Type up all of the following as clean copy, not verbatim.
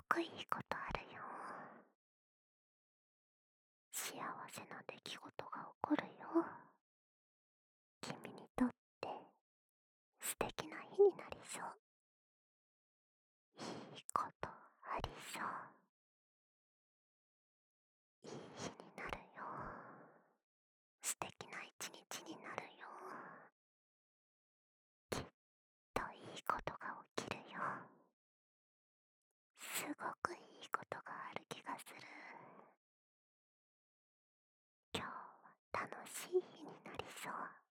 くいいことあるよ。幸せな出来事が起こるよ。君にとって素敵な日になりそう。いいことありそう。いい日になるよ。素敵な一日になるよ。きっといいことが起きるよ。すごくいいことがある気がする。今日は楽しい日になりそう。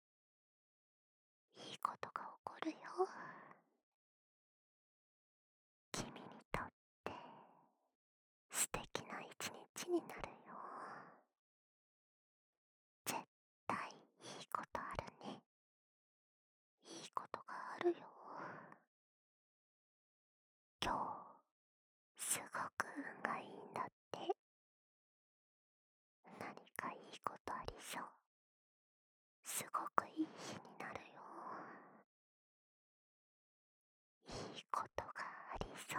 いいことが起こるよ。君にとって素敵な一日になるよ。絶対いいことあるね。いいことがあるよ。今日すごく運がいいんだって。何かいいことありそう。すごくいい日になるよ。いいことがありそう。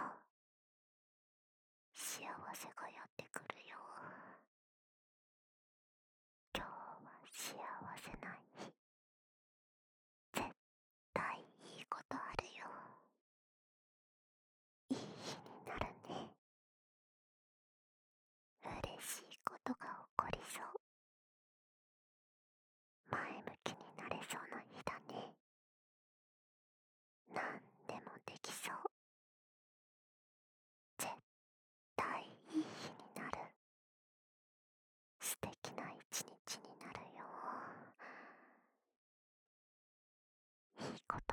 幸せがやってくるよ。今日は幸せな日。絶対いいことあるよ。いい日になるね。嬉しいことが起こりそう。前向きになれそうな日だね。何でもできそう。絶対いい日になる。素敵な一日になるよ。いいこ